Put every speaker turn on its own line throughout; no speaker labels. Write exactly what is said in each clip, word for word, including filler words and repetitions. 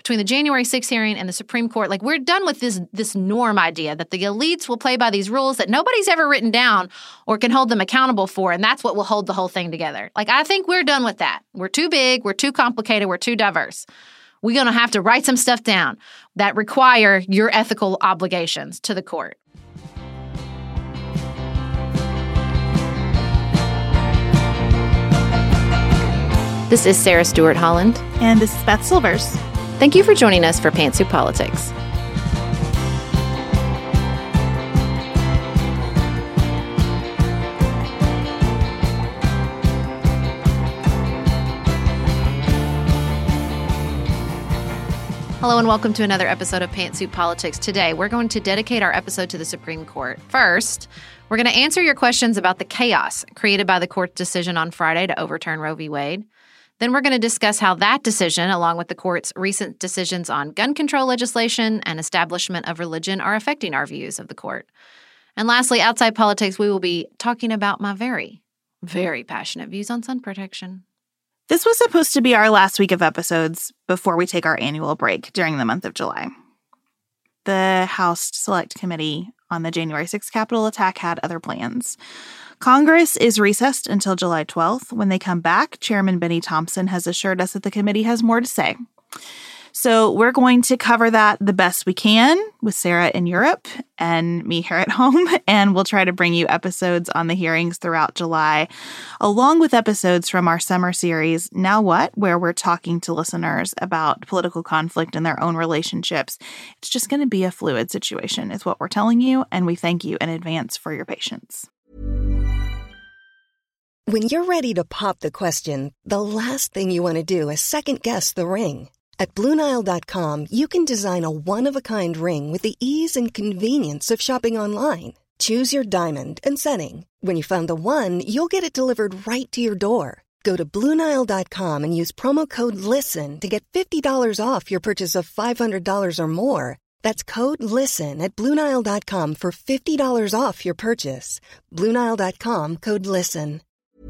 between the January sixth hearing and the Supreme Court, like we're done with this this norm idea that the elites will play by these rules that nobody's ever written down or can hold them accountable for, and that's what will hold the whole thing together. Like, I think we're done with that. We're too big, we're too complicated, we're too diverse. We're going to have to write some stuff down that require your ethical obligations to the court. This is Sarah Stewart Holland.
And this is Beth Silvers.
Thank you for joining us for Pantsuit Politics. Hello and welcome to another episode of Pantsuit Politics. Today, we're going to dedicate our episode to the Supreme Court. First, we're going to answer your questions about the chaos created by the court's decision on Friday to overturn Roe v. Wade. Then we're going to discuss how that decision, along with the court's recent decisions on gun control legislation and establishment of religion, are affecting our views of the court. And lastly, outside politics, we will be talking about my very, very passionate views on sun protection.
This was supposed to be our last week of episodes before we take our annual break during the month of July. The House Select Committee on the January sixth Capitol attack had other plans. Congress is recessed until July twelfth. When they come back, Chairman Benny Thompson has assured us that the committee has more to say. So we're going to cover that the best we can with Sarah in Europe and me here at home, and we'll try to bring you episodes on the hearings throughout July, along with episodes from our summer series, Now What?, where we're talking to listeners about political conflict and their own relationships. It's just going to be a fluid situation, is what we're telling you, and we thank you in advance for your patience.
When you're ready to pop the question, the last thing you want to do is second-guess the ring. At Blue Nile dot com, you can design a one-of-a-kind ring with the ease and convenience of shopping online. Choose your diamond and setting. When you find the one, you'll get it delivered right to your door. Go to Blue Nile dot com and use promo code LISTEN to get fifty dollars off your purchase of five hundred dollars or more. That's code LISTEN at Blue Nile dot com for fifty dollars off your purchase. Blue Nile dot com, code LISTEN.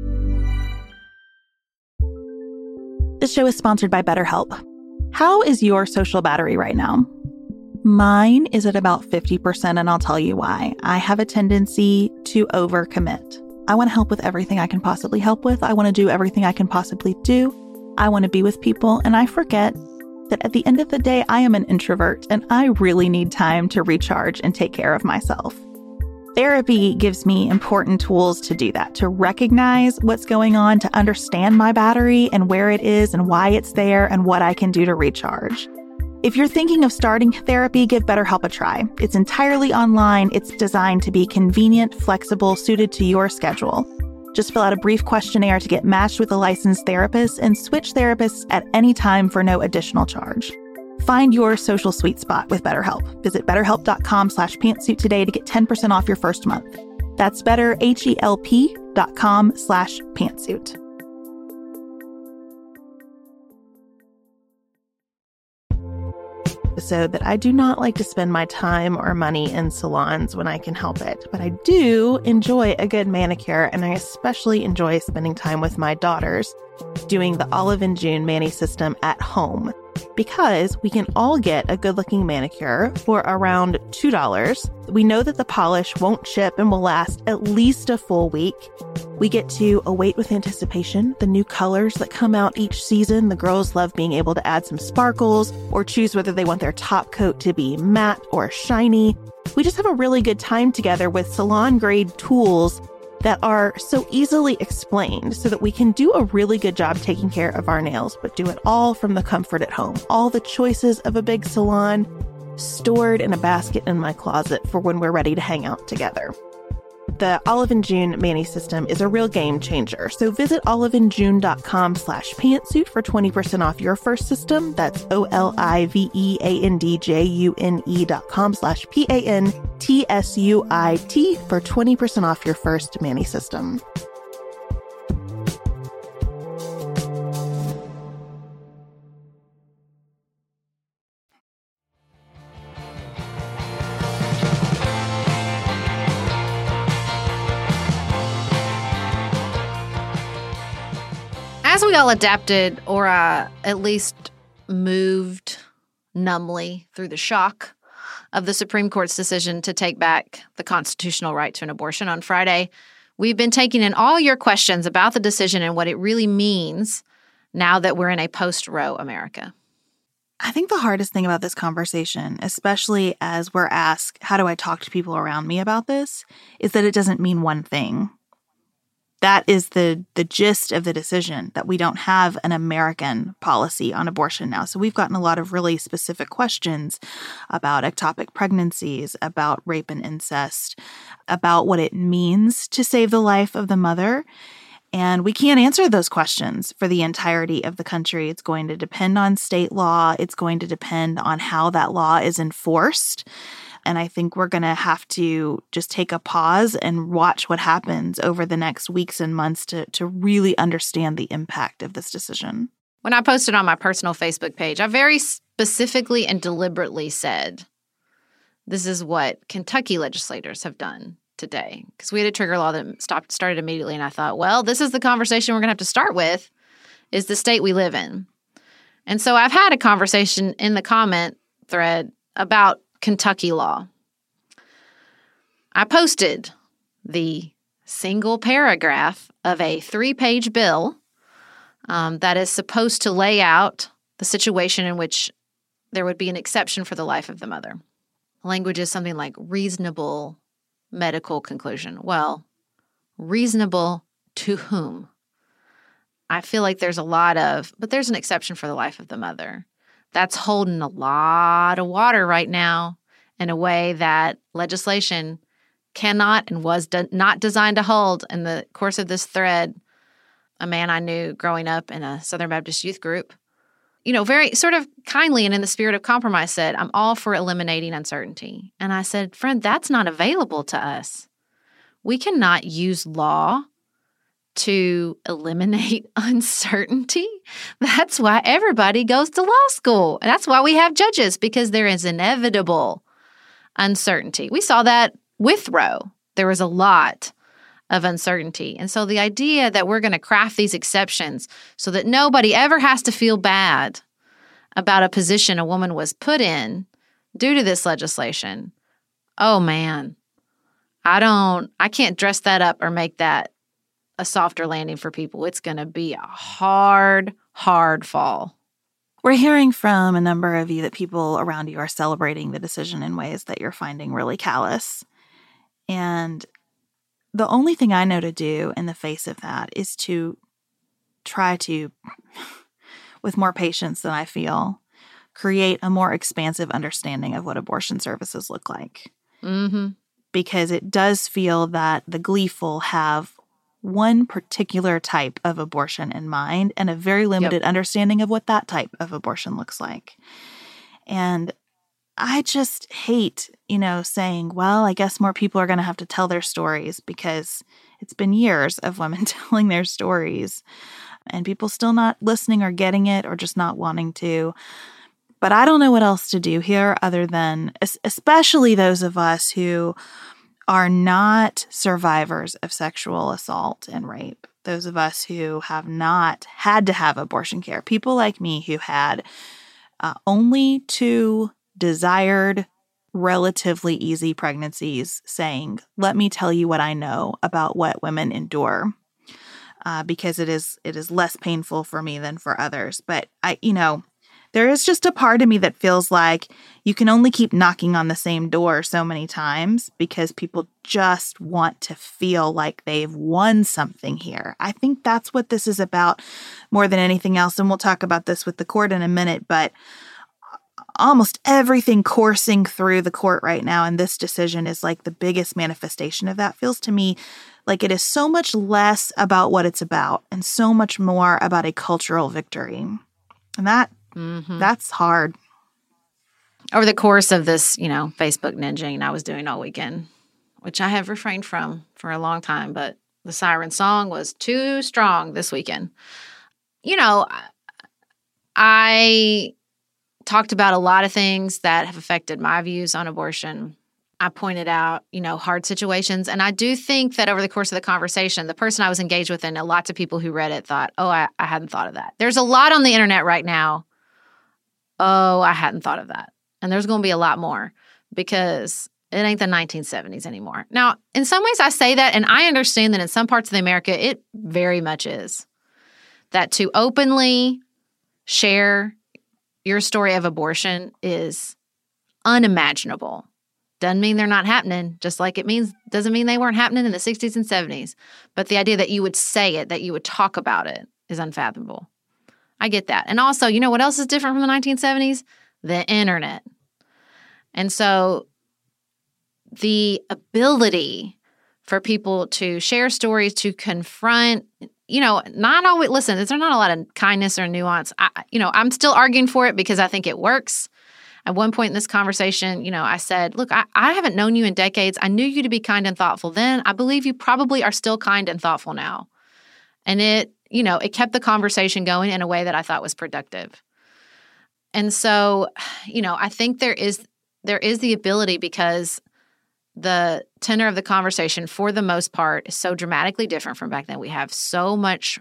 This show is sponsored by BetterHelp. How is your social battery right now? Mine is at about fifty percent, and I'll tell you why. I have a tendency to overcommit. I want to help with everything I can possibly help with. I want to do everything I can possibly do. I want to be with people, and I forget that at the end of the day, I am an introvert, and I really need time to recharge and take care of myself. Therapy gives me important tools to do that, to recognize what's going on, to understand my battery and where it is and why it's there and what I can do to recharge. If you're thinking of starting therapy, give BetterHelp a try. It's entirely online. It's designed to be convenient, flexible, suited to your schedule. Just fill out a brief questionnaire to get matched with a licensed therapist and switch therapists at any time for no additional charge. Find your social sweet spot with BetterHelp. Visit betterhelp.com slash pantsuit today to get ten percent off your first month. That's betterhelp.com slash pantsuit. Episode that I do not like to spend my time or money in salons when I can help it, but I do enjoy a good manicure, and I especially enjoy spending time with my daughters doing the Olive and June Mani system at home, because we can all get a good-looking manicure for around two dollars. We know that the polish won't chip and will last at least a full week. We get to await with anticipation the new colors that come out each season. The girls love being able to add some sparkles or choose whether they want their top coat to be matte or shiny. We just have a really good time together with salon-grade tools that are so easily explained so that we can do a really good job taking care of our nails, but do it all from the comfort at home. All the choices of a big salon stored in a basket in my closet for when we're ready to hang out together. The Olive and June Mani system is a real game changer. So visit oliveandjune.com slash pantsuit for twenty percent off your first system. That's O-L-I-V-E-A-N-D-J-U-N-E dot com slash P-A-N-T-S-U-I-T for twenty percent off your first Mani system.
As we all adapted, or uh, at least moved numbly through the shock of the Supreme Court's decision to take back the constitutional right to an abortion on Friday, we've been taking in all your questions about the decision and what it really means now that we're in a post-Roe America.
I think the hardest thing about this conversation, especially as we're asked, how do I talk to people around me about this, is that it doesn't mean one thing. That is the the gist of the decision, that we don't have an American policy on abortion now. So we've gotten a lot of really specific questions about ectopic pregnancies, about rape and incest, about what it means to save the life of the mother. And we can't answer those questions for the entirety of the country. It's going to depend on state law. It's going to depend on how that law is enforced. And I think we're going to have to just take a pause and watch what happens over the next weeks and months to, to really understand the impact of this decision.
When I posted on my personal Facebook page, I very specifically and deliberately said, this is what Kentucky legislators have done today, because we had a trigger law that stopped started immediately, and I thought, well, this is the conversation we're going to have to start with, is the state we live in. And so I've had a conversation in the comment thread about Kentucky law. I posted the single paragraph of a three-page bill um, that is supposed to lay out the situation in which there would be an exception for the life of the mother. Language is something like reasonable medical conclusion. Well, reasonable to whom? I feel like there's a lot of, but there's an exception for the life of the mother. That's holding a lot of water right now in a way that legislation cannot and was de- not designed to hold. In the course of this thread, a man I knew growing up in a Southern Baptist youth group, you know, very sort of kindly and in the spirit of compromise said, I'm all for eliminating uncertainty. And I said, friend, that's not available to us. We cannot use law to eliminate uncertainty. That's why everybody goes to law school. And that's why we have judges, because there is inevitable uncertainty. We saw that with Roe. There was a lot of uncertainty. And so the idea that we're going to craft these exceptions so that nobody ever has to feel bad about a position a woman was put in due to this legislation, oh man, I don't, I can't dress that up or make that a softer landing for people. It's going to be a hard, hard fall.
We're hearing from a number of you that people around you are celebrating the decision in ways that you're finding really callous. And the only thing I know to do in the face of that is to try to, with more patience than I feel, create a more expansive understanding of what abortion services look like.
Mm-hmm.
Because it does feel that the gleeful have one particular type of abortion in mind and a very limited yep. understanding of what that type of abortion looks like. And I just hate, you know, saying, well, I guess more people are going to have to tell their stories, because it's been years of women telling their stories and people still not listening or getting it or just not wanting to. But I don't know what else to do here other than, especially those of us who are not survivors of sexual assault and rape, those of us who have not had to have abortion care, people like me who had uh, only two desired, relatively easy pregnancies, saying, let me tell you what I know about what women endure, uh, because it is it is less painful for me than for others. But I, you know, there is just a part of me that feels like you can only keep knocking on the same door so many times because people just want to feel like they've won something here. I think that's what this is about more than anything else. And we'll talk about this with the court in a minute, but almost everything coursing through the court right now in this decision is like the biggest manifestation of that. Feels to me like it is so much less about what it's about and so much more about a cultural victory. And that mm-hmm. that's hard.
Over the course of this, you know, Facebook ninjing I was doing all weekend, which I have refrained from for a long time, but the siren song was too strong this weekend. You know, I talked about a lot of things that have affected my views on abortion. I pointed out, you know, hard situations. And I do think that over the course of the conversation, the person I was engaged with and lots of people who read it thought, oh, I, I hadn't thought of that. There's a lot on the internet right now oh, I hadn't thought of that. And there's going to be a lot more because it ain't the nineteen seventies anymore. Now, in some ways I say that, and I understand that in some parts of America, it very much is. That to openly share your story of abortion is unimaginable. Doesn't mean they're not happening, just like it means doesn't mean they weren't happening in the sixties and seventies. But the idea that you would say it, that you would talk about it, is unfathomable. I get that. And also, you know what else is different from the nineteen seventies? The internet. And so the ability for people to share stories, to confront, you know, not always, listen, there's not a lot of kindness or nuance. I, you know, I'm still arguing for it because I think it works. At one point in this conversation, you know, I said, look, I, I haven't known you in decades. I knew you to be kind and thoughtful then. I believe you probably are still kind and thoughtful now. And it, you know, it kept the conversation going in a way that I thought was productive. And so, you know, I think there is there is the ability because the tenor of the conversation, for the most part, is so dramatically different from back then. We have so much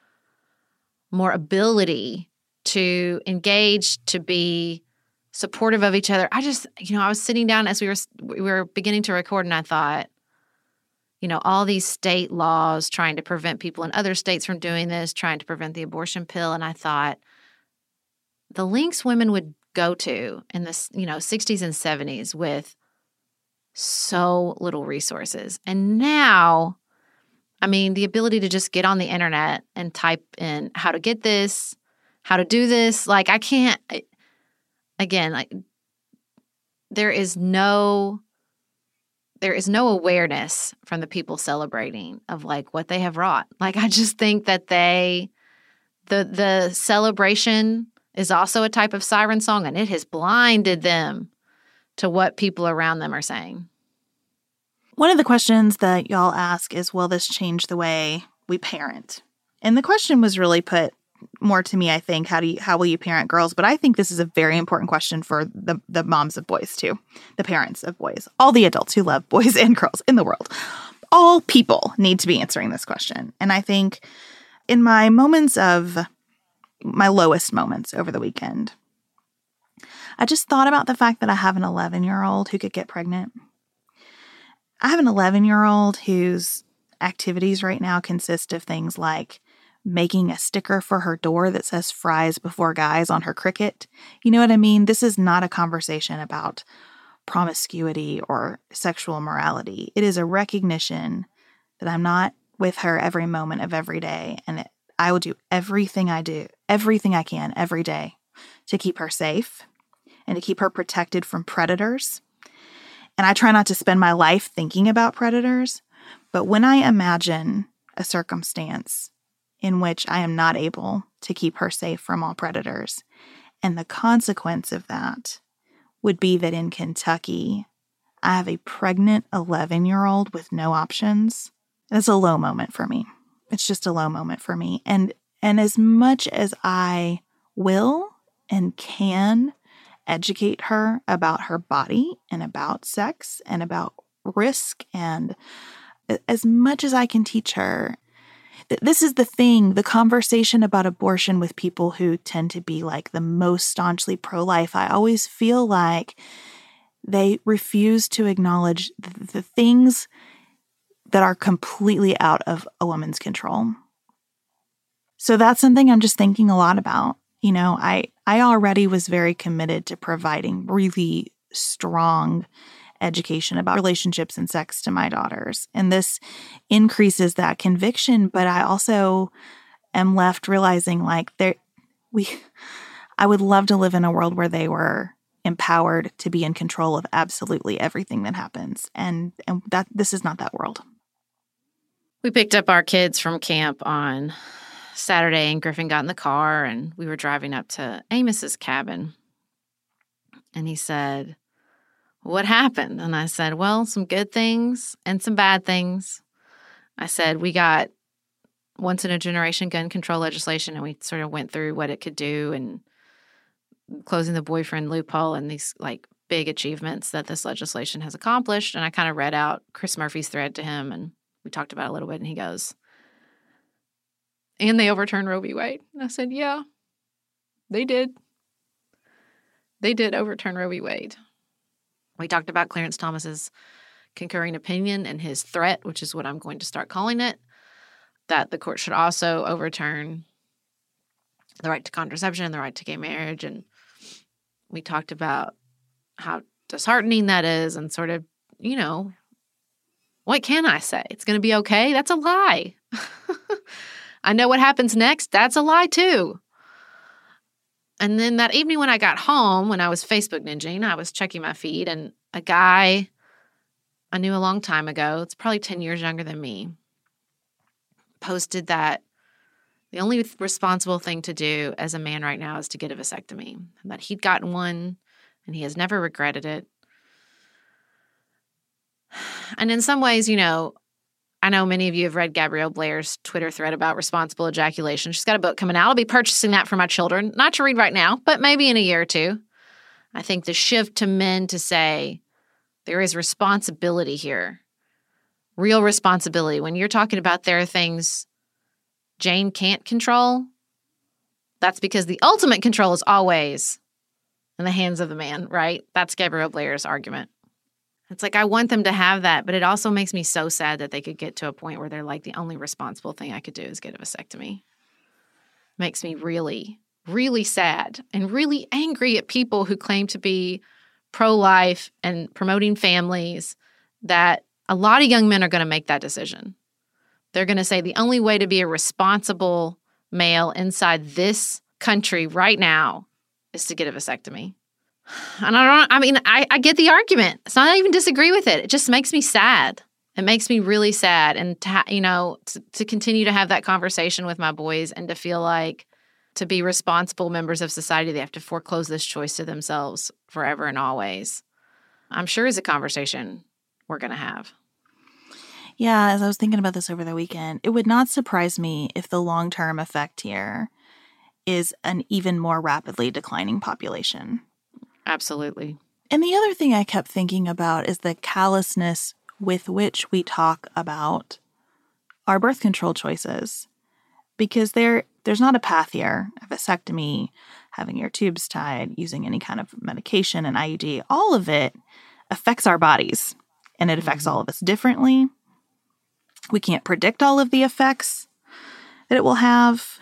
more ability to engage, to be supportive of each other. I just, you know, I was sitting down as we were we were beginning to record, and I thought, you know, all these state laws trying to prevent people in other states from doing this, trying to prevent the abortion pill, and I thought the lengths women would go to in the, you know, sixties and seventies with so little resources. And now, I mean, the ability to just get on the internet and type in how to get this, how to do this, like I can't, again, like there is no, there is no awareness from the people celebrating of like what they have wrought. Like, I just think that they, the the celebration is also a type of siren song, and it has blinded them to what people around them are saying.
One of the questions that y'all ask is, will this change the way we parent? And the question was really put more to me, I think, how do you, how will you parent girls? But I think this is a very important question for the, the moms of boys too, the parents of boys, all the adults who love boys and girls in the world. All people need to be answering this question. And I think in my moments of, my lowest moments over the weekend, I just thought about the fact that I have an eleven-year-old who could get pregnant. I have an eleven-year-old whose activities right now consist of things like making a sticker for her door that says fries before guys on her Cricut. You know what I mean? This is not a conversation about promiscuity or sexual morality. It is a recognition that I'm not with her every moment of every day, and it, I will do everything I do, everything I can every day to keep her safe and to keep her protected from predators. And I try not to spend my life thinking about predators, but when I imagine a circumstance in which I am not able to keep her safe from all predators, and the consequence of that would be that in Kentucky, I have a pregnant eleven-year-old with no options, that's a low moment for me. It's just a low moment for me. And and as much as I will and can educate her about her body and about sex and about risk, and as much as I can teach her, this is the thing, the conversation about abortion with people who tend to be like the most staunchly pro-life, I always feel like they refuse to acknowledge the, the things that are completely out of a woman's control. So that's something I'm just thinking a lot about. You know, I, I already was very committed to providing really strong education about relationships and sex to my daughters. And this increases that conviction, but I also am left realizing like there we I would love to live in a world where they were empowered to be in control of absolutely everything that happens. And and that this is not that world.
We picked up our kids from camp on Saturday, and Griffin got in the car, and we were driving up to Amos's cabin. And he said, what happened? And I said, well, some good things and some bad things. I said, we got once-in-a-generation gun control legislation, and we sort of went through what it could do and closing the boyfriend loophole and these, like, big achievements that this legislation has accomplished. And I kind of read out Chris Murphy's thread to him, and we talked about it a little bit, and he goes, and they overturned Roe v. Wade. And I said, yeah, they did. they did overturn Roe v. Wade. We talked about Clarence Thomas's concurring opinion and his threat, which is what I'm going to start calling it, that the court should also overturn the right to contraception and the right to gay marriage. And we talked about how disheartening that is and sort of, you know, what can I say? It's going to be okay? That's a lie. I know what happens next. That's a lie too. And then that evening when I got home, when I was Facebook ninjing, I was checking my feed, and a guy I knew a long time ago, it's probably ten years younger than me, posted that the only responsible thing to do as a man right now is to get a vasectomy, and that he'd gotten one and he has never regretted it. And in some ways, you know, I know many of you have read Gabrielle Blair's Twitter thread about responsible ejaculation. She's got a book coming out. I'll be purchasing that for my children. Not to read right now, but maybe in a year or two. I think the shift to men to say there is responsibility here, real responsibility. When you're talking about there are things Jane can't control, that's because the ultimate control is always in the hands of the man, right? That's Gabrielle Blair's argument. It's like, I want them to have that, but it also makes me so sad that they could get to a point where they're like, the only responsible thing I could do is get a vasectomy. Makes me really, really sad and really angry at people who claim to be pro-life and promoting families, that a lot of young men are going to make that decision. They're going to say the only way to be a responsible male inside this country right now is to get a vasectomy. And I don't, I mean, I, I get the argument. It's not even disagree with it. It just makes me sad. It makes me really sad. And, to, you know, to, to continue to have that conversation with my boys and to feel like to be responsible members of society, they have to foreclose this choice to themselves forever and always, I'm sure is a conversation we're going to have.
Yeah, as I was thinking about this over the weekend, it would not surprise me if the long-term effect here is an even more rapidly declining population.
Absolutely.
And the other thing I kept thinking about is the callousness with which we talk about our birth control choices. Because there, there's not a path here. A vasectomy, having your tubes tied, using any kind of medication, an I U D, all of it affects our bodies. And it affects mm-hmm. all of us differently. We can't predict all of the effects that it will have.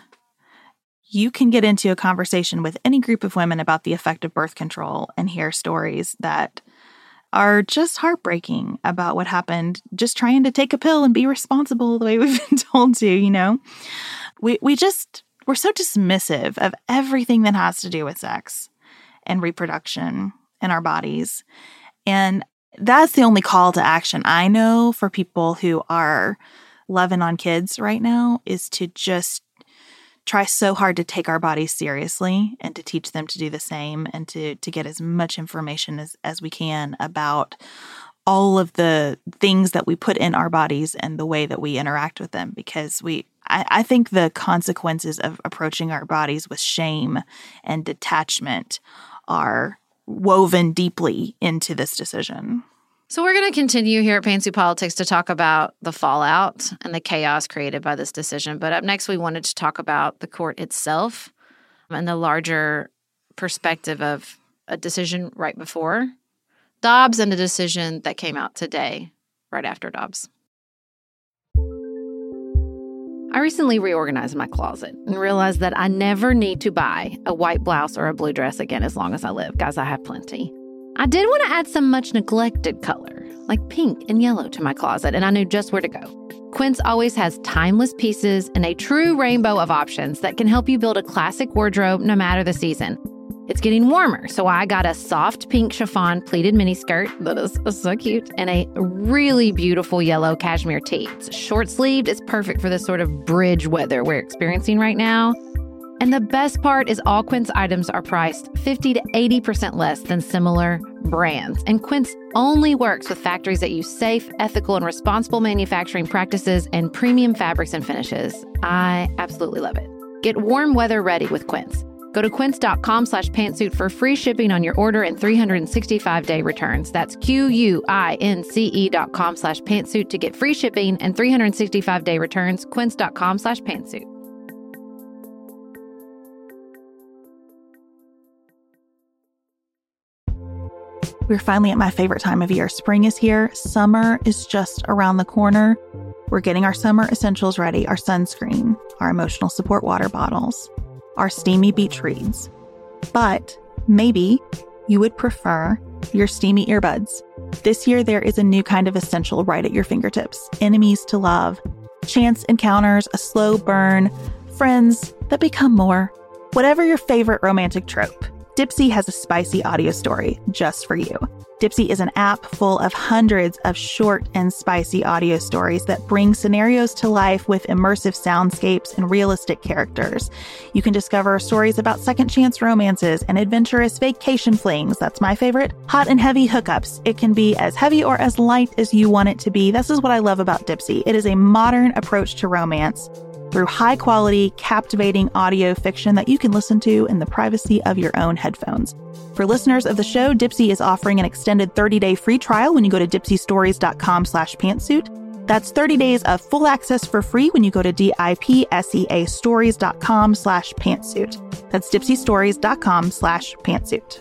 You can get into a conversation with any group of women about the effect of birth control and hear stories that are just heartbreaking about what happened just trying to take a pill and be responsible the way we've been told to, you know? We we just, we're so dismissive of everything that has to do with sex and reproduction in our bodies. And that's the only call to action I know for people who are loving on kids right now, is to just try so hard to take our bodies seriously and to teach them to do the same, and to to get as much information as, as we can about all of the things that we put in our bodies and the way that we interact with them. Because we, I, I think the consequences of approaching our bodies with shame and detachment are woven deeply into this decision.
So we're going to continue here at Pantsuit Politics to talk about the fallout and the chaos created by this decision. But up next, we wanted to talk about the court itself and the larger perspective of a decision right before Dobbs and a decision that came out today, right after Dobbs. I recently reorganized my closet and realized that I never need to buy a white blouse or a blue dress again as long as I live. Guys, I have plenty. I did want to add some much neglected color, like pink and yellow, to my closet, and I knew just where to go. Quince always has timeless pieces and a true rainbow of options that can help you build a classic wardrobe no matter the season. It's getting warmer, so I got a soft pink chiffon pleated miniskirt that is so cute, and a really beautiful yellow cashmere tee. It's short-sleeved. It's perfect for this sort of bridge weather we're experiencing right now. And the best part is all Quince items are priced fifty to eighty percent less than similar brands. And Quince only works with factories that use safe, ethical, and responsible manufacturing practices and premium fabrics and finishes. I absolutely love it. Get warm weather ready with Quince. Go to quince.com slash pantsuit for free shipping on your order and three hundred sixty-five day returns. That's Q-U-I-N-C-E dot com slash pantsuit to get free shipping and three hundred sixty-five day returns. Quince.com slash pantsuit.
We're finally at my favorite time of year. Spring is here. Summer is just around the corner. We're getting our summer essentials ready, our sunscreen, our emotional support water bottles, our steamy beach reads. But maybe you would prefer your steamy earbuds. This year, there is a new kind of essential right at your fingertips. Enemies to love, chance encounters, a slow burn, friends that become more. Whatever your favorite romantic trope, Dipsea has a spicy audio story just for you. Dipsea is an app full of hundreds of short and spicy audio stories that bring scenarios to life with immersive soundscapes and realistic characters. You can discover stories about second chance romances and adventurous vacation flings. That's my favorite. Hot and heavy hookups. It can be as heavy or as light as you want it to be. This is what I love about Dipsea. It is a modern approach to romance through high-quality, captivating audio fiction that you can listen to in the privacy of your own headphones. For listeners of the show, Dipsea is offering an extended thirty-day free trial when you go to dipseastories.com slash pantsuit. That's thirty days of full access for free when you go to D-I-P-S-E-A stories.com slash pantsuit. That's dipseastories.com slash pantsuit.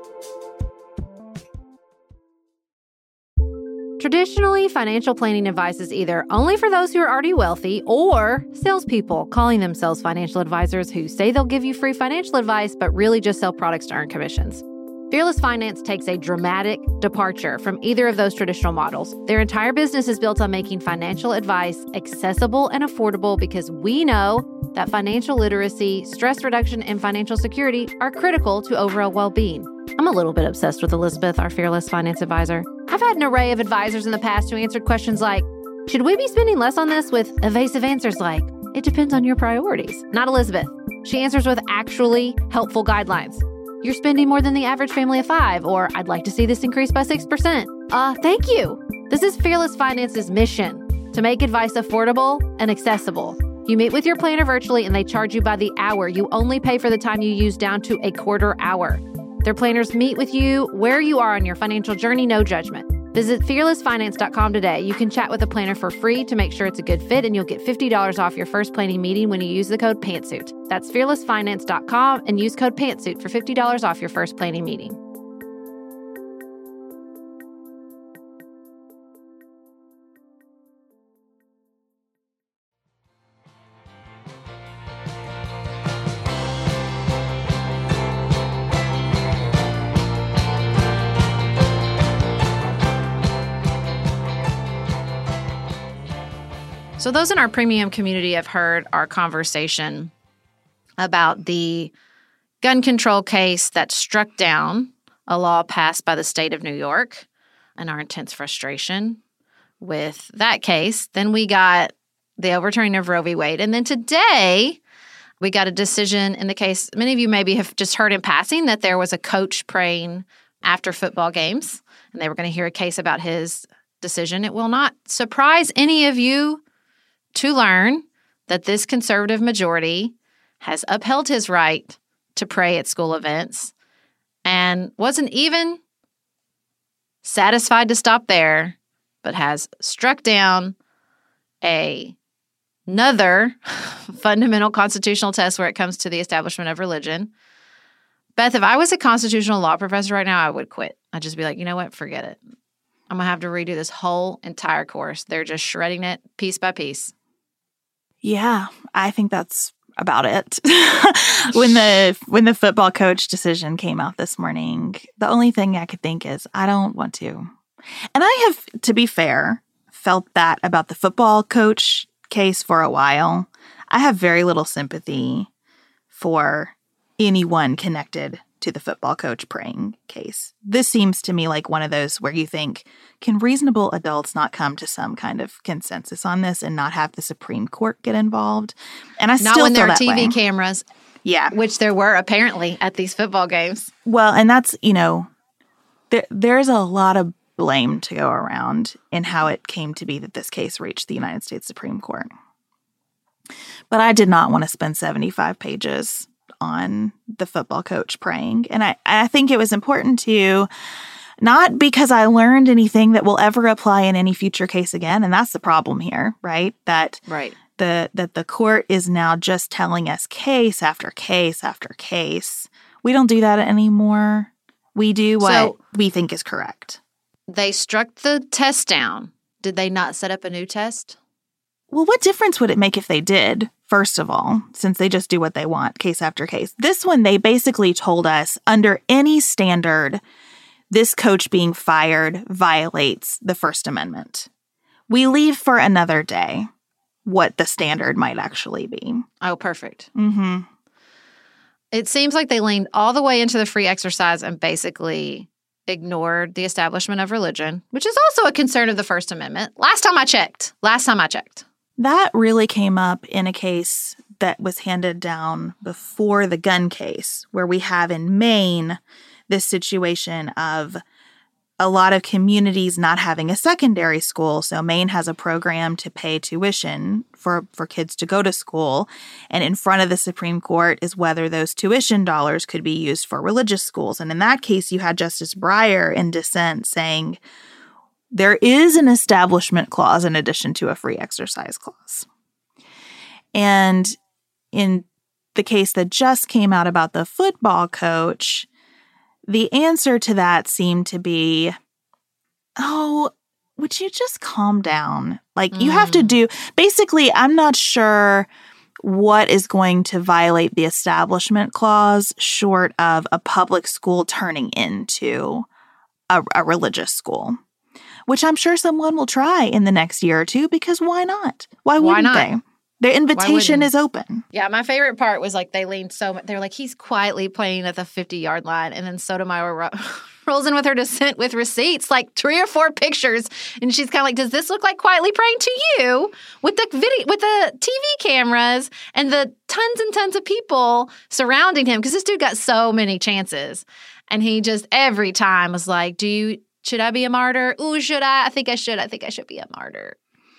Traditionally, financial planning advice is either only for those who are already wealthy or salespeople calling themselves financial advisors who say they'll give you free financial advice but really just sell products to earn commissions. Fearless Finance takes a dramatic departure from either of those traditional models. Their entire business is built on making financial advice accessible and affordable because we know that financial literacy, stress reduction, and financial security are critical to overall well-being. I'm a little bit obsessed with Elizabeth, our Fearless Finance advisor. I've had an array of advisors in the past who answered questions like, should we be spending less on this, with evasive answers like, it depends on your priorities. Not Elizabeth. She answers with actually helpful guidelines. You're spending more than the average family of five, or I'd like to see this increase by six percent. Uh, thank you. This is Fearless Finance's mission, to make advice affordable and accessible. You meet with your planner virtually and they charge you by the hour. You only pay for the time you use down to a quarter hour. Their planners meet with you where you are on your financial journey, no judgment. Visit fearless finance dot com today. You can chat with a planner for free to make sure it's a good fit, and you'll get fifty dollars off your first planning meeting when you use the code PANTSUIT. That's fearless finance dot com and use code PANTSUIT for fifty dollars off your first planning meeting. So those in our premium community have heard our conversation about the gun control case that struck down a law passed by the state of New York and our intense frustration with that case. Then we got the overturning of Roe v. Wade. And then today we got a decision in the case. Many of you maybe have just heard in passing that there was a coach praying after football games, and they were going to hear a case about his decision. It will not surprise any of you to learn that this conservative majority has upheld his right to pray at school events and wasn't even satisfied to stop there, but has struck down a, another fundamental constitutional test where it comes to the establishment of religion. Beth, if I was a constitutional law professor right now, I would quit. I'd just be like, you know what? Forget it. I'm going to have to redo this whole entire course. They're just shredding it piece by piece.
Yeah, I think that's about it. when the when the football coach decision came out this morning, the only thing I could think is I don't want to. And I have, to be fair, felt that about the football coach case for a while. I have very little sympathy for anyone connected to the football coach praying case. This seems to me like one of those where you think, can reasonable adults not come to some kind of consensus on this and not have the Supreme Court get involved? And I
not
still
when there
feel
are
that
T V
way.
cameras.
Yeah.
Which there were apparently at these football games.
Well, and that's, you know, there, there's a lot of blame to go around in how it came to be that this case reached the United States Supreme Court. But I did not want to spend seventy-five pages on the football coach praying. And I, I think it was important to, not because I learned anything that will ever apply in any future case again. And that's the problem here, right? That
right.
the that the court is now just telling us case after case after case. We don't do that anymore. We do what
So-
we think is correct.
They struck the test down. Did they not set up a new test?
Well, what difference would it make if they did, first of all, since they just do what they want, case after case? This one, they basically told us, under any standard, this coach being fired violates the First Amendment. We leave for another day what the standard might actually be.
Oh, perfect.
Mm-hmm.
It seems like they leaned all the way into the free exercise and basically ignored the establishment of religion, which is also a concern of the First Amendment. Last time I checked. Last time I checked.
That really came up in a case that was handed down before the gun case, where we have in Maine this situation of a lot of communities not having a secondary school. So Maine has a program to pay tuition for, for kids to go to school. And in front of the Supreme Court is whether those tuition dollars could be used for religious schools. And in that case, you had Justice Breyer in dissent saying, there is an establishment clause in addition to a free exercise clause. And in the case that just came out about the football coach, the answer to that seemed to be, oh, would you just calm down? Like, mm. you have to do, basically, I'm not sure what is going to violate the establishment clause short of a public school turning into a, a religious school. Which I'm sure someone will try in the next year or two, because why not? Why wouldn't
why not?
they? Their invitation is open.
Yeah, my favorite part was like they leaned so much. They're like, he's quietly playing at the fifty-yard line. And then Sotomayor ro- rolls in with her dissent with receipts, like three or four pictures. And she's kind of like, does this look like quietly praying to you? With the video, with the T V cameras and the tons and tons of people surrounding him. Because this dude got so many chances. And he just every time was like, do you... Should I be a martyr? Ooh, should I? I think I should. I think I should be a martyr.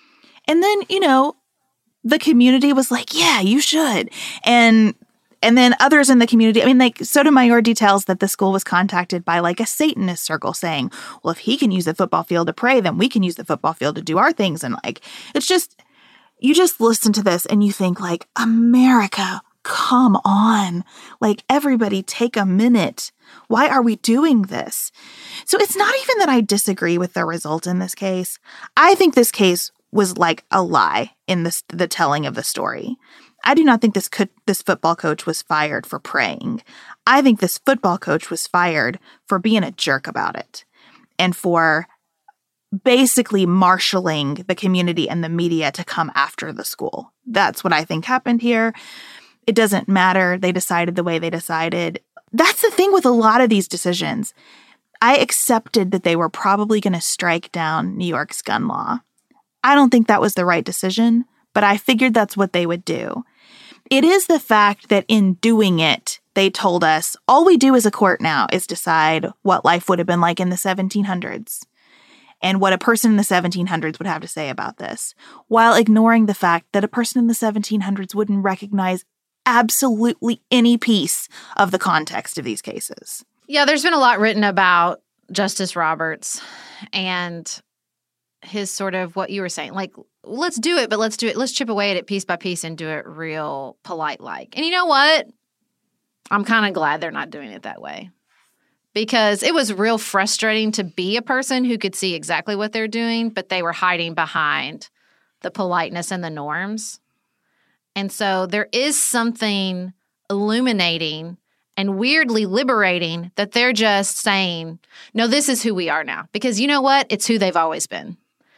And then, you know, the community was like, yeah, you should. And and then others in the community, I mean, like Sotomayor details that the school was contacted by like a Satanist circle saying, well, if he can use the football field to pray, then we can use the football field to do our things. And like, it's just, you just listen to this and you think like, America, come on. Like, everybody take a minute. Why are we doing this? So it's not even that I disagree with the result in this case. I think this case was like a lie in this, the telling of the story. I do not think this could, this football coach was fired for praying. I think this football coach was fired for being a jerk about it and for basically marshaling the community and the media to come after the school. That's what I think happened here. It doesn't matter. They decided the way they decided. That's the thing with a lot of these decisions. I accepted that they were probably going to strike down New York's gun law. I don't think that was the right decision, but I figured that's what they would do. It is the fact that in doing it, they told us, all we do as a court now is decide what life would have been like in the seventeen hundreds and what a person in the seventeen hundreds would have to say about this, while ignoring the fact that a person in the seventeen hundreds wouldn't recognize absolutely any piece of the context of these cases.
Yeah, there's been a lot written about Justice Roberts and his sort of what you were saying, like, let's do it, but let's do it. Let's chip away at it piece by piece and do it real polite like. And you know what? I'm kind of glad they're not doing it that way, because it was real frustrating to be a person who could see exactly what they're doing, but they were hiding behind the politeness and the norms. And so there is something illuminating and weirdly liberating that they're just saying, no, this is who we are now. Because you know what? It's who they've always been.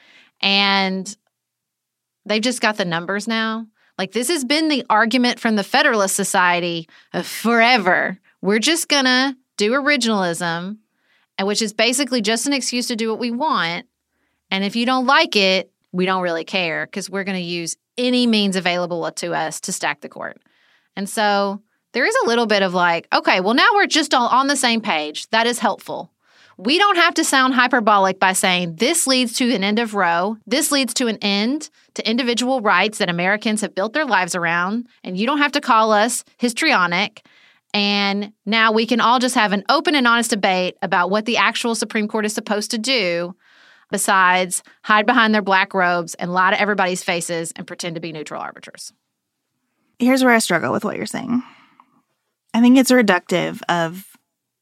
And they've just got the numbers now. Like, this has been the argument from the Federalist Society forever. We're just going to do originalism, and which is basically just an excuse to do what we want. And if you don't like it, we don't really care, because we're going to use any means available to us to stack the court. And so there is a little bit of like, okay, well, now we're just all on the same page. That is helpful. We don't have to sound hyperbolic by saying this leads to an end of Roe. This leads to an end to individual rights that Americans have built their lives around. And you don't have to call us histrionic. And now we can all just have an open and honest debate about what the actual Supreme Court is supposed to do, besides hide behind their black robes and lie to everybody's faces and pretend to be neutral arbiters.
Here's where I struggle with what you're saying. I think it's reductive of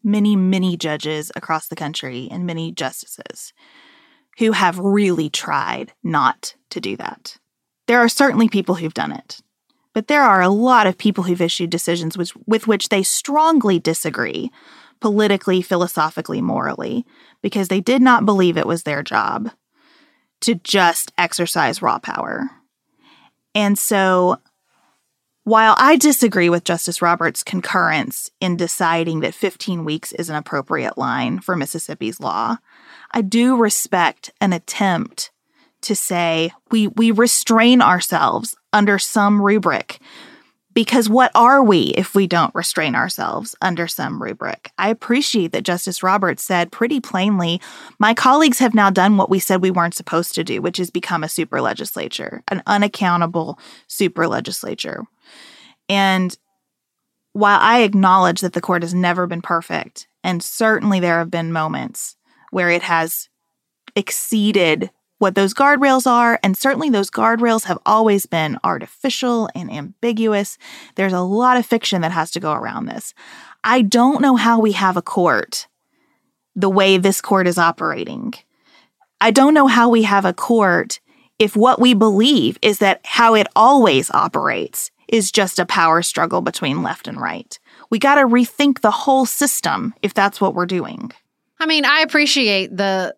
many, many judges across the country and many justices who have really tried not to do that. There are certainly people who've done it, but there are a lot of people who've issued decisions with, with which they strongly disagree politically, philosophically, morally, because they did not believe it was their job to just exercise raw power. And so while I disagree with Justice Roberts' concurrence in deciding that fifteen weeks is an appropriate line for Mississippi's law, I do respect an attempt to say we we restrain ourselves under some rubric. Because what are we if we don't restrain ourselves under some rubric? I appreciate that Justice Roberts said pretty plainly, my colleagues have now done what we said we weren't supposed to do, which is become a super legislature, an unaccountable super legislature. And while I acknowledge that the court has never been perfect, and certainly there have been moments where it has exceeded what those guardrails are, and certainly those guardrails have always been artificial and ambiguous. There's a lot of fiction that has to go around this. I don't know how we have a court the way this court is operating. I don't know how we have a court if what we believe is that how it always operates is just a power struggle between left and right. We got to rethink the whole system if that's what we're doing.
I mean, I appreciate the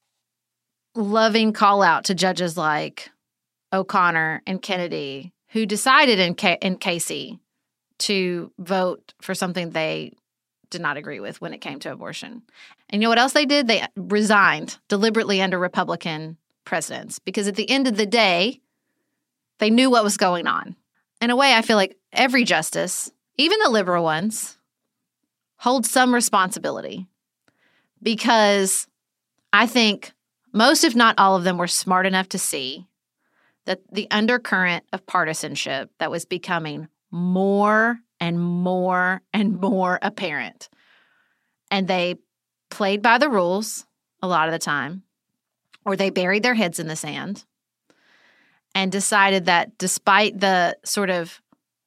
loving call out to judges like O'Connor and Kennedy, who decided in K- in Casey to vote for something they did not agree with when it came to abortion. And you know what else they did? They resigned deliberately under Republican presidents because at the end of the day, they knew what was going on. In a way, I feel like every justice, even the liberal ones, hold some responsibility because I think most, if not all of them, were smart enough to see that the undercurrent of partisanship that was becoming more and more and more apparent. And they played by the rules a lot of the time, or they buried their heads in the sand and decided that despite the sort of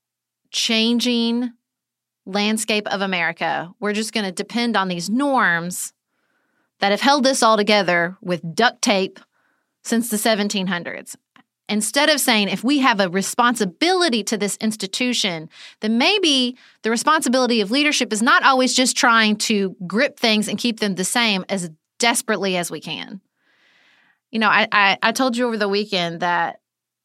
changing landscape of America, we're just going to depend on these norms that have held this all together with duct tape since the seventeen hundreds. Instead of saying, if we have a responsibility to this institution, then maybe the responsibility of leadership is not always just trying to grip things and keep them the same as desperately as we can. You know, I, I, I told you over the weekend that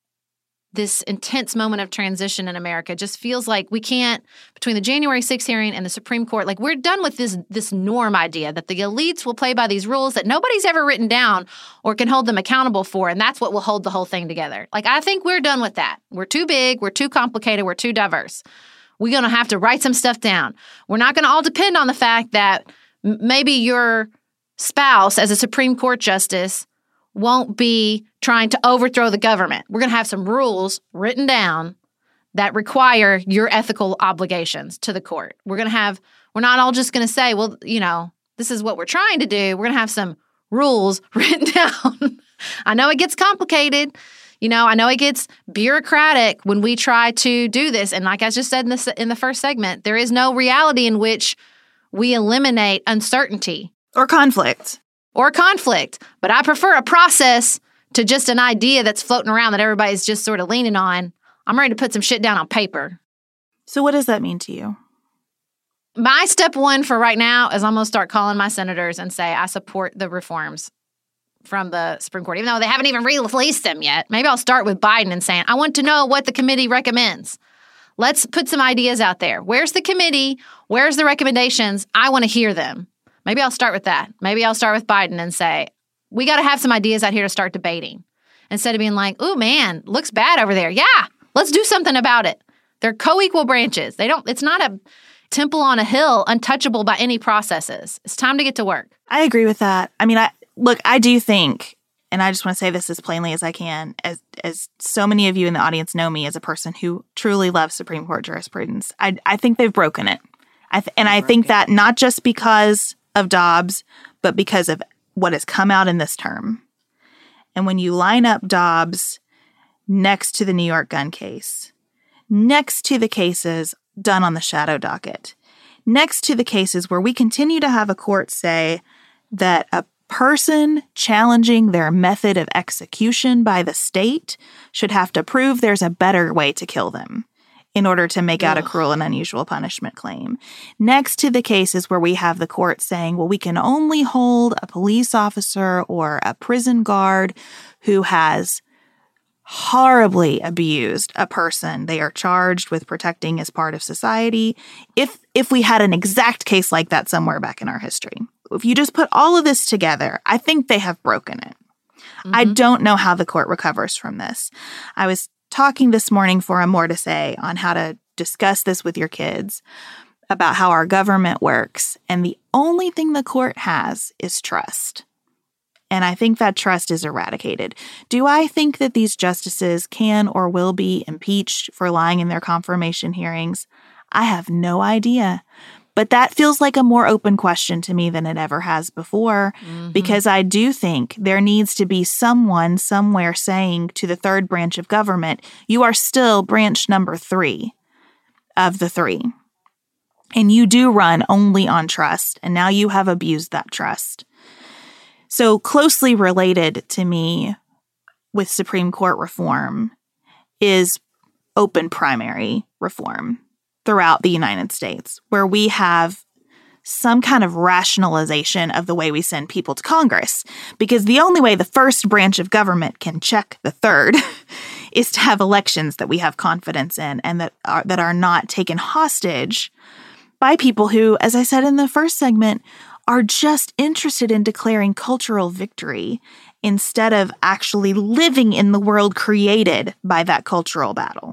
this intense moment of transition in America just feels like we can't, between the January sixth hearing and the Supreme Court, like we're done with this this norm idea that the elites will play by these rules that nobody's ever written down or can hold them accountable for, and that's what will hold the whole thing together. Like, I think we're done with that. We're too big, we're too complicated, we're too diverse. We're going to have to write some stuff down. We're not going to all depend on the fact that m- maybe your spouse as a Supreme Court justice won't be trying to overthrow the government. We're going to have some rules written down that require your ethical obligations to the court. We're going to have, we're not all just going to say, well, you know, this is what we're trying to do. We're going to have some rules written down. I know it gets complicated. You know, I know it gets bureaucratic when we try to do this. And like I just said in the, in the first segment, there is no reality in which we eliminate uncertainty.
Or conflict.
Or conflict. But I prefer a process to just an idea that's floating around that everybody's just sort of leaning on. I'm ready to put some shit down on paper.
So what does that mean to you?
My step one for right now is I'm going to start calling my senators and say I support the reforms from the Supreme Court, even though they haven't even released them yet. Maybe I'll start with Biden and saying, I want to know what the committee recommends. Let's put some ideas out there. Where's the committee? Where's the recommendations? I want to hear them. Maybe I'll start with that. Maybe I'll start with Biden and say, we got to have some ideas out here to start debating. Instead of being like, ooh, man, looks bad over there. Yeah, let's do something about it. They're co-equal branches. They don't, it's not a temple on a hill untouchable by any processes. It's time to get to work.
I agree with that. I mean, I look, I do think, and I just want to say this as plainly as I can, as as so many of you in the audience know me as a person who truly loves Supreme Court jurisprudence, I, I think they've broken it. I th- and I think that not just because of Dobbs, but because of what has come out in this term. And when you line up Dobbs next to the New York gun case, next to the cases done on the shadow docket, next to the cases where we continue to have a court say that a person challenging their method of execution by the state should have to prove there's a better way to kill them in order to make out a cruel and unusual punishment claim. Next to the cases where we have the court saying, well, we can only hold a police officer or a prison guard who has horribly abused a person they are charged with protecting as part of society, if if we had an exact case like that somewhere back in our history. If you just put all of this together, I think they have broken it. Mm-hmm. I don't know how the court recovers from this. I was talking this morning for a More to Say on how to discuss this with your kids about how our government works. And the only thing the court has is trust. And I think that trust is eradicated. Do I think that these justices can or will be impeached for lying in their confirmation hearings? I have no idea. But that feels like a more open question to me than it ever has before, mm-hmm. because I do think there needs to be someone somewhere saying to the third branch of government, you are still branch number three of the three. And you do run only on trust, and now you have abused that trust. So closely related to me with Supreme Court reform is open primary reform throughout the United States, where we have some kind of rationalization of the way we send people to Congress. Because the only way the first branch of government can check the third is to have elections that we have confidence in and that are, that are not taken hostage by people who, as I said in the first segment, are just interested in declaring cultural victory instead of actually living in the world created by that cultural battle.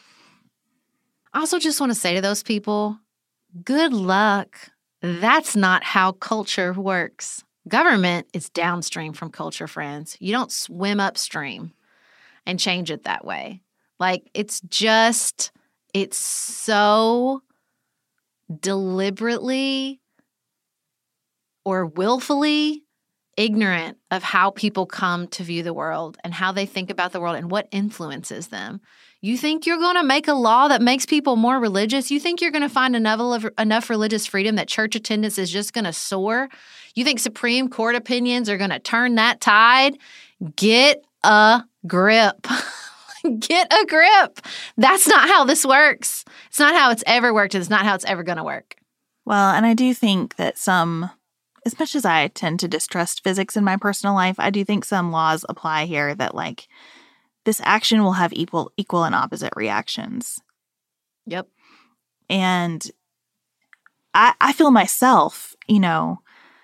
I also just want to say to those people, good luck. That's not how culture works. Government is downstream from culture, friends. You don't swim upstream and change it that way. Like, it's just, it's so deliberately or willfully ignorant of how people come to view the world and how they think about the world and what influences them. You think you're going to make a law that makes people more religious? You think you're going to find enough, of, enough religious freedom that church attendance is just going to soar? You think Supreme Court opinions are going to turn that tide? Get a grip. Get a grip. That's not how this works. It's not how it's ever worked, and it's not how it's ever going to work.
Well, and I do think that some, as much as I tend to distrust physics in my personal life, I do think some laws apply here that, like, this action will have equal equal and opposite reactions.
Yep.
And I I feel myself, you know,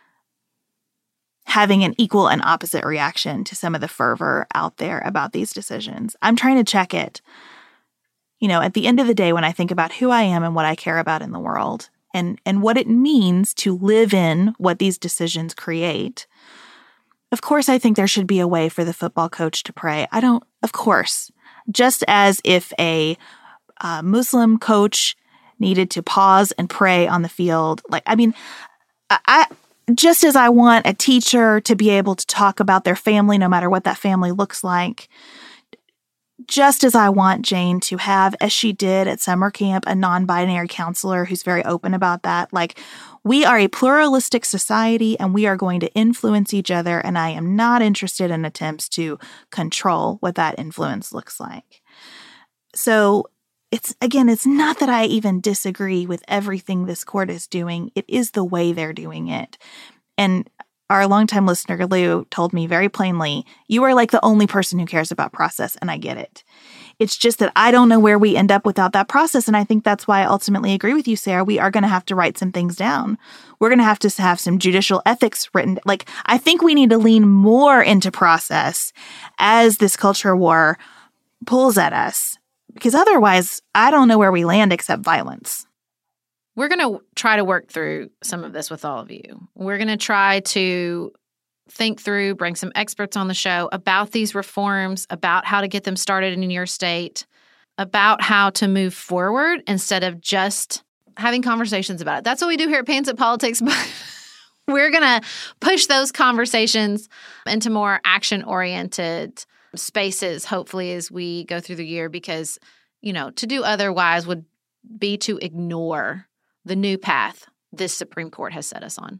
having an equal and opposite reaction to some of the fervor out there about these decisions. I'm trying to check it. You know, at the end of the day, when I think about who I am and what I care about in the world and, and what it means to live in what these decisions create, of course, I think there should be a way for the football coach to pray. I don't, of course, just as if a uh, Muslim coach needed to pause and pray on the field. Like, I mean, I, I just as I want a teacher to be able to talk about their family, no matter what that family looks like, just as I want Jane to have, as she did at summer camp, a non-binary counselor who's very open about that. Like, we are a pluralistic society and we are going to influence each other, and I am not interested in attempts to control what that influence looks like. So it's, again, it's not that I even disagree with everything this court is doing. It is the way they're doing it. And our longtime listener, Lou, told me very plainly, you are like the only person who cares about process, and I get it. It's just that I don't know where we end up without that process, and I think that's why I ultimately agree with you, Sarah. We are going to have to write some things down. We're going to have to have some judicial ethics written. Like, I think we need to lean more into process as this culture war pulls at us, because otherwise, I don't know where we land except violence.
We're going to try to work through some of this with all of you. We're going to try to think through, bring some experts on the show about these reforms, about how to get them started in your state, about how to move forward instead of just having conversations about it. That's what we do here at Pants Up Politics, but we're going to push those conversations into more action-oriented spaces, hopefully, as we go through the year, because, you know, to do otherwise would be to ignore the new path this Supreme Court has set us on.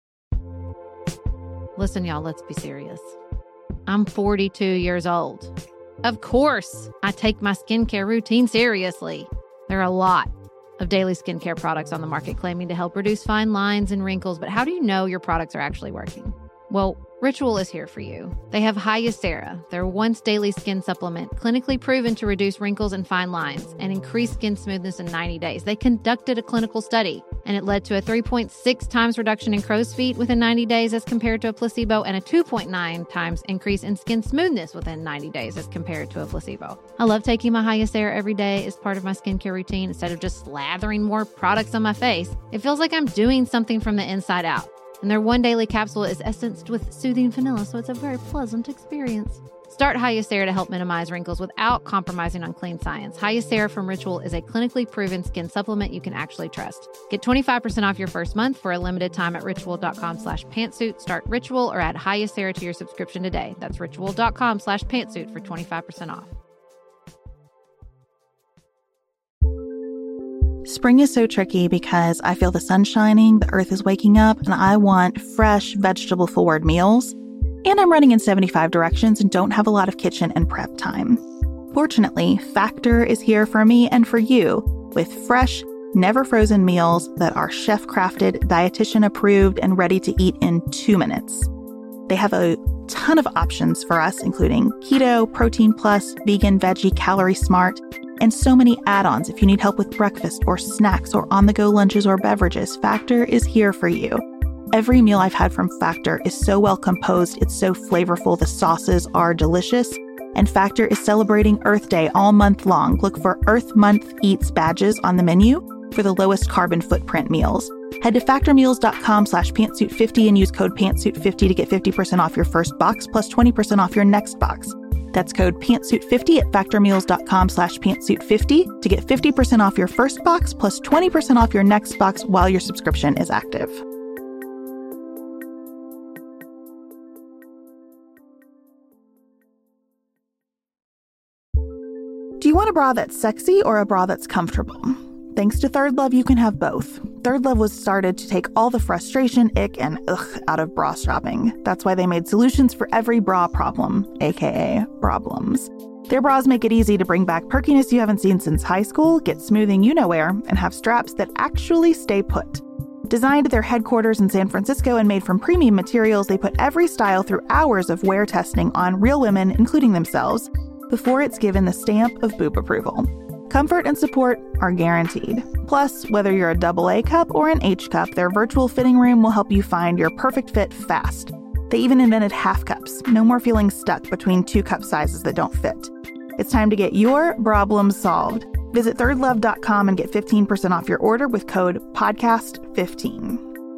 Listen, y'all, let's be serious. I'm forty-two years old. Of course, I take my skincare routine seriously. There are a lot of daily skincare products on the market claiming to help reduce fine lines and wrinkles, but how do you know your products are actually working? Well, Ritual is here for you. They have Hyacera, their once daily skin supplement, clinically proven to reduce wrinkles and fine lines and increase skin smoothness in ninety days. They conducted a clinical study, and it led to a three point six times reduction in crow's feet within ninety days as compared to a placebo, and a two point nine times increase in skin smoothness within ninety days as compared to a placebo. I love taking my Hyacera every day as part of my skincare routine instead of just slathering more products on my face. It feels like I'm doing something from the inside out. And their one daily capsule is essenced with soothing vanilla, so it's a very pleasant experience. Start Hyacera to help minimize wrinkles without compromising on clean science. Hyacera from Ritual is a clinically proven skin supplement you can actually trust. Get twenty-five percent off your first month for a limited time at ritual.com slash pantsuit. Start Ritual or add Hyacera to your subscription today. That's ritual.com slash pantsuit for twenty-five percent off.
Spring is so tricky because I feel the sun shining, the earth is waking up, and I want fresh, vegetable-forward meals. And I'm running in seventy-five directions and don't have a lot of kitchen and prep time. Fortunately, Factor is here for me and for you with fresh, never-frozen meals that are chef-crafted, dietitian-approved, and ready to eat in two minutes. They have a ton of options for us, including keto, protein plus, vegan, veggie, calorie smart, and so many add-ons if you need help with breakfast or snacks or on-the-go lunches or beverages. Factor is here for you. Every meal I've had from Factor is so well composed, it's so flavorful, the sauces are delicious, and Factor is celebrating Earth Day all month long. Look for Earth Month Eats badges on the menu for the lowest carbon footprint meals. Head to factormeals.com slash pantsuit50 and use code pantsuit fifty to get fifty percent off your first box plus twenty percent off your next box. That's code pantsuit fifty at factormeals.com slash pantsuit50 to get fifty percent off your first box plus twenty percent off your next box while your subscription is active. Do you want a bra that's sexy or a bra that's comfortable? Thanks to Third Love, you can have both. Third Love was started to take all the frustration, ick, and ugh out of bra shopping. That's why they made solutions for every bra problem, aka problems. Their bras make it easy to bring back perkiness you haven't seen since high school, get smoothing you-know-where, and have straps that actually stay put. Designed at their headquarters in San Francisco and made from premium materials, they put every style through hours of wear testing on real women, including themselves, before it's given the stamp of boob approval. Comfort and support are guaranteed. Plus, whether you're a double A cup or an H cup, their virtual fitting room will help you find your perfect fit fast. They even invented half cups. No more feeling stuck between two cup sizes that don't fit. It's time to get your problems solved. Visit third love dot com and get fifteen percent off your order with code podcast fifteen.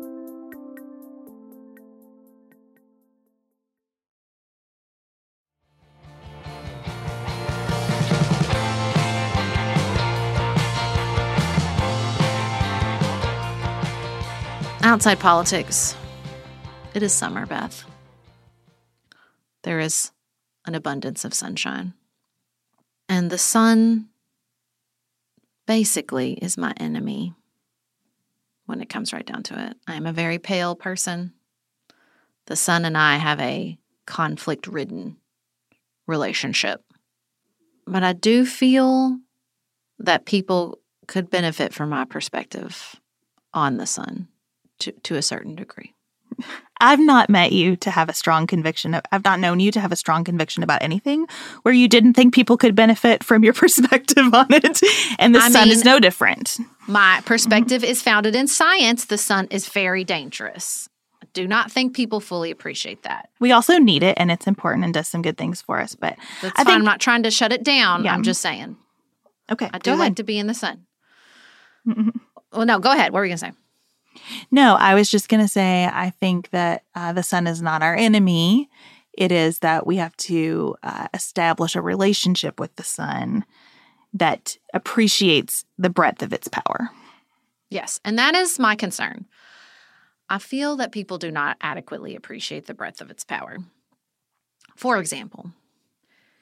Outside politics, it is summer, Beth. There is an abundance of sunshine. And the sun basically is my enemy when it comes right down to it. I am a very pale person. The sun and I have a conflict-ridden relationship. But I do feel that people could benefit from my perspective on the sun. To, to a certain degree.
I've not met you to have a strong conviction. Of, I've not known you to have a strong conviction about anything where you didn't think people could benefit from your perspective on it. And the I sun mean, is no different.
My perspective mm-hmm. is founded in science. The sun is very dangerous. I do not think people fully appreciate that.
We also need it, and it's important and does some good things for us. But
That's
I
fine.
think,
I'm not trying to shut it down. Yeah. I'm just saying.
Okay.
I do like to be in the sun. Mm-hmm. Well, no, go ahead. What were you going to say?
No, I was just going to say, I think that uh, the sun is not our enemy. It is that we have to uh, establish a relationship with the sun that appreciates the breadth of its power.
Yes, and that is my concern. I feel that people do not adequately appreciate the breadth of its power. For example,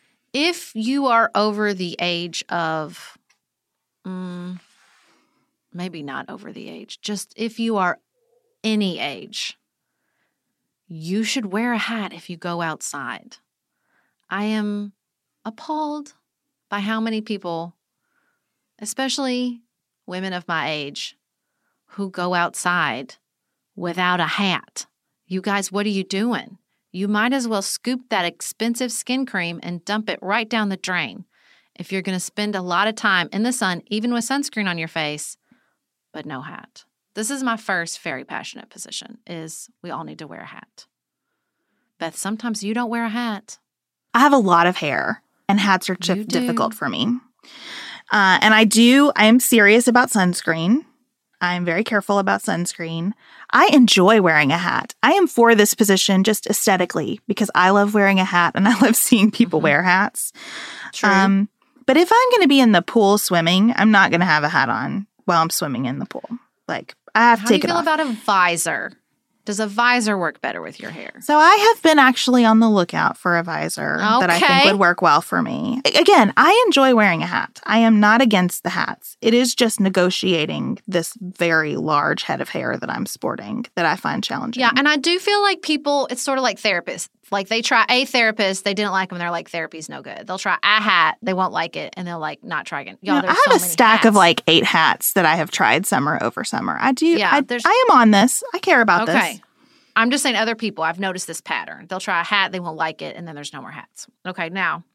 if you are over the age of, mm, maybe not over the age, just if you are any age, you should wear a hat if you go outside. I am appalled by how many people, especially women of my age, who go outside without a hat. You guys, what are you doing? You might as well scoop that expensive skin cream and dump it right down the drain if you're going to spend a lot of time in the sun, even with sunscreen on your face, but no hat. This is my first very passionate position, is we all need to wear a hat. Beth, sometimes you don't wear a hat.
I have a lot of hair, and hats are
You
dif-
do.
difficult for me. Uh, and I do, I am serious about sunscreen. I'm very careful about sunscreen. I enjoy wearing a hat. I am for this position just aesthetically because I love wearing a hat and I love seeing people
Mhm.
wear hats.
True.
Um, but if I'm going to be in the pool swimming, I'm not going to have a hat on while I'm swimming in the pool. Like, I have
How
to
do you
take it
feel
off.
about a visor? Does a visor work better with your hair?
So I have been actually on the lookout for a visor that I think
Okay.
would work well for me. A- Again, I enjoy wearing a hat. I am not against the hats. It is just negotiating this very large head of hair that I'm sporting that I find challenging.
Yeah, and I do feel like people, it's sort of like therapists. Like they try a therapist, they didn't like them, they're like, therapy's no good. They'll try a hat, they won't like it, and they'll like not try again. Y'all,
You know, I
there's
have
so
a
many
stack of
hats.
like eight hats that I have tried summer over summer. I do.
Yeah,
I,
there's-
I am on this. I care about
Okay.
this.
I'm just saying other people, I've noticed this pattern. They'll try a hat, they won't like it, and then there's no more hats. Okay, now,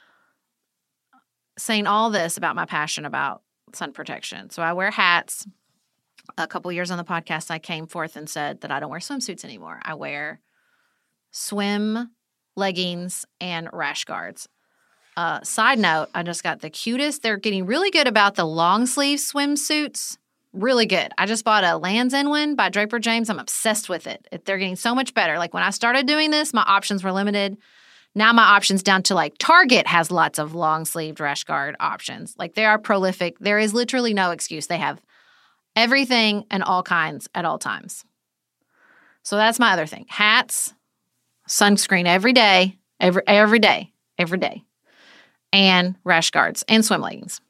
saying all this about my passion about sun protection. So I wear hats. A couple years on the podcast, I came forth and said that I don't wear swimsuits anymore. I wear swim leggings and rash guards. Uh, side note, I just got the cutest. They're getting really good about the long sleeve swimsuits. Really good. I just bought a Lands' End one by Draper James. I'm obsessed with it. It- They're getting so much better. Like when I started doing this, my options were limited. Now my options down to like Target has lots of long sleeved rash guard options. Like they are prolific. There is literally no excuse. They have everything and all kinds at all times. So that's my other thing. Hats, sunscreen every day, every every day, every day. And rash guards and swim leggings.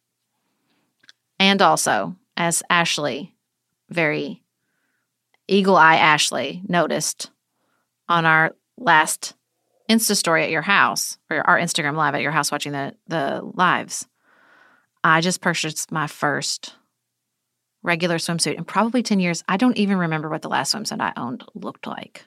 And also, as Ashley, very eagle eye Ashley, noticed on our last Insta story at your house, or our Instagram live at your house watching the, the lives, I just purchased my first regular swimsuit in probably ten years. I don't even remember what the last swimsuit I owned looked like.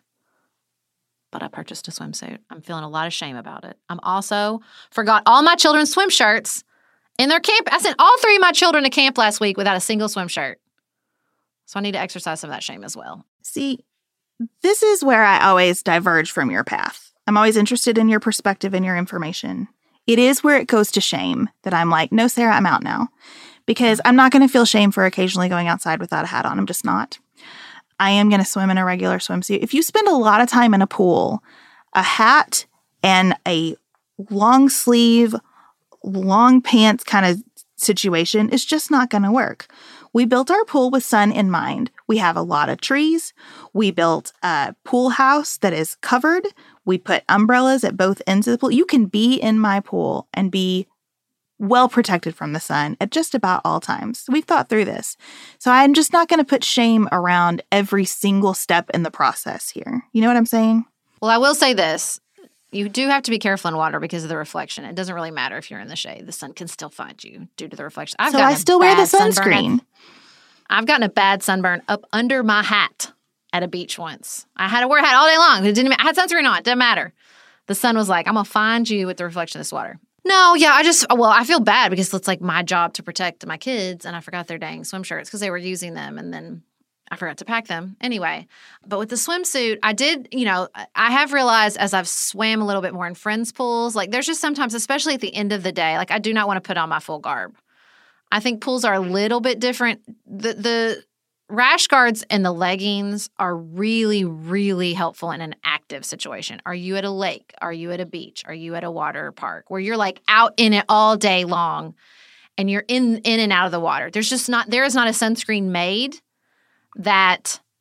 But I purchased a swimsuit. I'm feeling a lot of shame about it. I'm also forgot all my children's swim shirts in their camp. I sent all three of my children to camp last week without a single swim shirt. So I need to exercise some of that shame as well.
See, this is where I always diverge from your path. I'm always interested in your perspective and your information. It is where it goes to shame that I'm like, no, Sarah, I'm out now. Because I'm not going to feel shame for occasionally going outside without a hat on. I'm just not. I am going to swim in a regular swimsuit. If you spend a lot of time in a pool, a hat and a long sleeve, long pants kind of situation is just not going to work. We built our pool with sun in mind. We have a lot of trees. We built a pool house that is covered. We put umbrellas at both ends of the pool. You can be in my pool and be well protected from the sun at just about all times. We've thought through this. So I'm just not going to put shame around every single step in the process here. You know what I'm saying?
Well, I will say this. You do have to be careful in water because of the reflection. It doesn't really matter if you're in the shade. The sun can still find you due to the reflection. I've
so
gotten
I
a
still wear the
bad sunburn
sunscreen.
at- I've gotten a bad sunburn up under my hat at a beach once. I had to wear a hat all day long. It didn't. ma- I had sunscreen on. It didn't matter. The sun was like, I'm going to find you with the reflection of this water. No, yeah, I just, well, I feel bad because it's like my job to protect my kids, and I forgot their dang swim shirts because they were using them, and then I forgot to pack them. Anyway, but with the swimsuit, I did, you know, I have realized as I've swam a little bit more in friends' pools, like there's just sometimes, especially at the end of the day, like I do not want to put on my full garb. I think pools are a little bit different. The the rash guards and the leggings are really, really helpful in an active situation. Are you at a lake? Are you at a beach? Are you at a water park where you're like out in it all day long and you're in in and out of the water? There's just not, there is not a sunscreen made that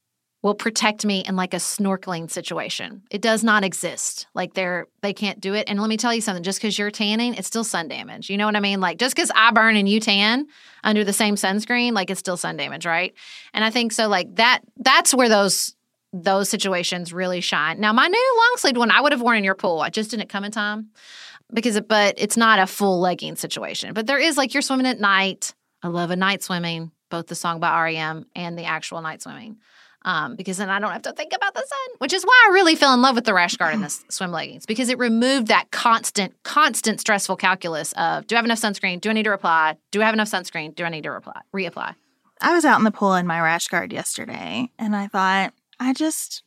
will protect me in like a snorkeling situation. It does not exist. Like they're, they can't do it. And let me tell you something, just because you're tanning, it's still sun damage. You know what I mean? Like just because I burn and you tan under the same sunscreen, like it's still sun damage, right? And I think so like that, that's where those, those situations really shine. Now my new long sleeve one, I would have worn in your pool. I just didn't come in time because, it, but it's not a full legging situation. But there is like you're swimming at night. I love a night swimming, both the song by R E M and the actual night swimming. Um, because then I don't have to think about the sun, which is why I really fell in love with the rash guard and the swim leggings, because it removed that constant, constant stressful calculus of, do I have enough sunscreen? Do I need to reply? Do I have enough sunscreen? Do I need to reply, reapply?
I was out in the pool in my rash guard yesterday, and I thought, I just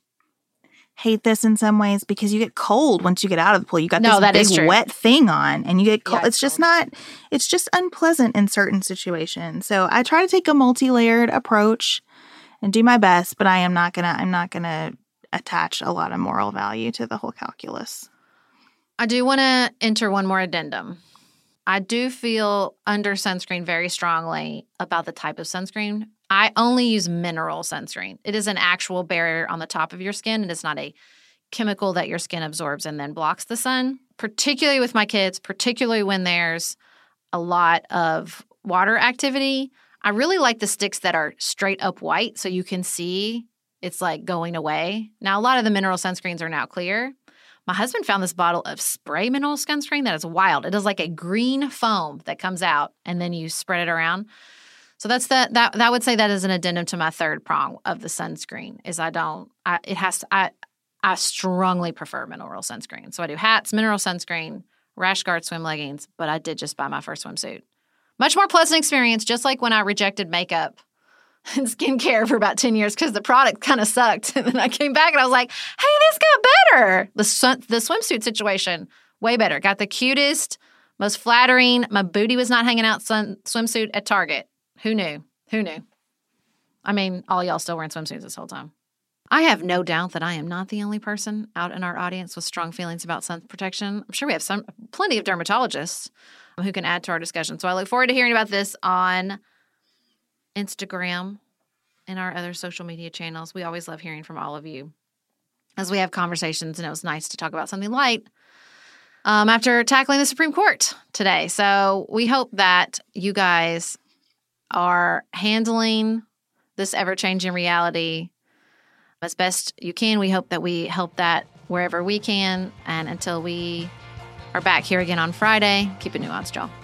hate this in some ways because you get cold once you get out of the pool. You got
no,
this
big
wet thing on, and you get cold.
Yeah,
it's, it's just not, it's just unpleasant in certain situations. So I try to take a multi-layered approach and do my best, but I am not gonna. I'm not gonna attach a lot of moral value to the whole calculus.
I do want to enter one more addendum. I do feel under sunscreen very strongly about the type of sunscreen. I only use mineral sunscreen. It is an actual barrier on the top of your skin. It is not a chemical that your skin absorbs and then blocks the sun. Particularly with my kids, particularly when there's a lot of water activity. I really like the sticks that are straight up white so you can see it's like going away. Now, a lot of the mineral sunscreens are now clear. My husband found this bottle of spray mineral sunscreen that is wild. It is like a green foam that comes out and then you spread it around. So that's the, that, that would say that is an addendum to my third prong of the sunscreen is I don't, I, it has to, I, I strongly prefer mineral sunscreen. So I do hats, mineral sunscreen, rash guard swim leggings, but I did just buy my first swimsuit. Much more pleasant experience, just like when I rejected makeup and skincare for about ten years because the product kind of sucked. And then I came back and I was like, hey, this got better. The, sun, the swimsuit situation, way better. Got the cutest, most flattering. My booty was not hanging out sun, swimsuit at Target. Who knew? Who knew? I mean, all y'all still wearing swimsuits this whole time. I have no doubt that I am not the only person out in our audience with strong feelings about sun protection. I'm sure we have some plenty of dermatologists who can add to our discussion. So I look forward to hearing about this on Instagram and our other social media channels. We always love hearing from all of you as we have conversations, and it was nice to talk about something light um, after tackling the Supreme Court today. So we hope that you guys are handling this ever-changing reality as best you can. We hope that we help that wherever we can, and until we are back here again on Friday, keep it nuanced, y'all.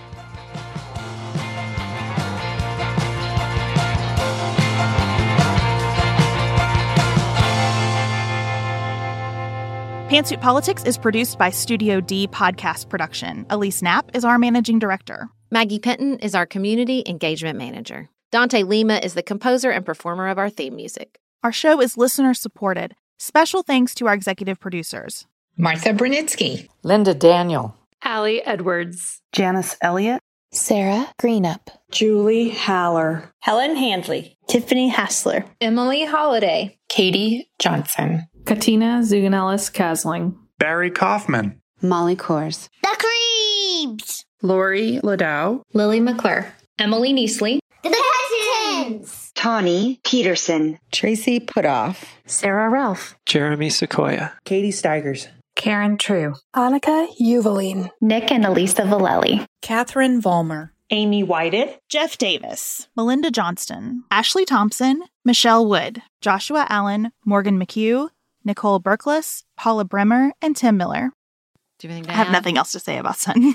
Pantsuit Politics is produced by Studio D Podcast Production. Elise Knapp is our managing director.
Maggie Penton is our community engagement manager. Dante Lima is the composer and performer of our theme music.
Our show is listener supported. Special thanks to our executive producers:
Martha Brunitsky,
Linda Daniel,
Allie Edwards,
Janice Elliott,
Sarah Greenup,
Julie Haller,
Helen Handley,
Tiffany Hassler,
Emily Holiday,
Katie Johnson,
Katina Zuganellis Kasling,
Barry Kaufman,
Molly Kors,
The Creeps,
Lori Ladow,
Lily McClure, Emily Neasley,
The Hutchins,
Tawny Peterson,
Tracy Putoff,
Sarah Ralph,
Jeremy Sequoia,
Katie Steigers,
Karen True,
Annika Uvaline,
Nick and Elisa Valelli,
Catherine Vollmer,
Amy Whited,
Jeff Davis, Melinda Johnston, Ashley Thompson, Michelle Wood, Joshua Allen, Morgan McHugh, Nicole Berkless, Paula Bremer, and Tim Miller.
Do you think
I have nothing else to say about sun.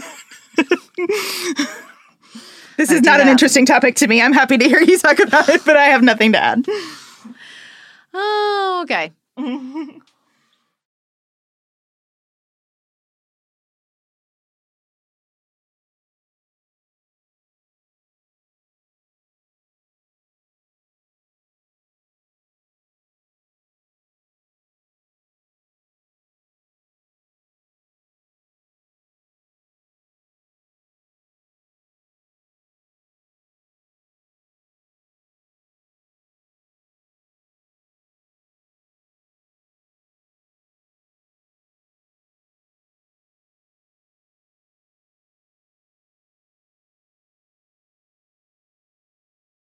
This
I
is not an interesting topic to me. I'm happy to hear you talk about it, but I have nothing to add.
Oh, okay.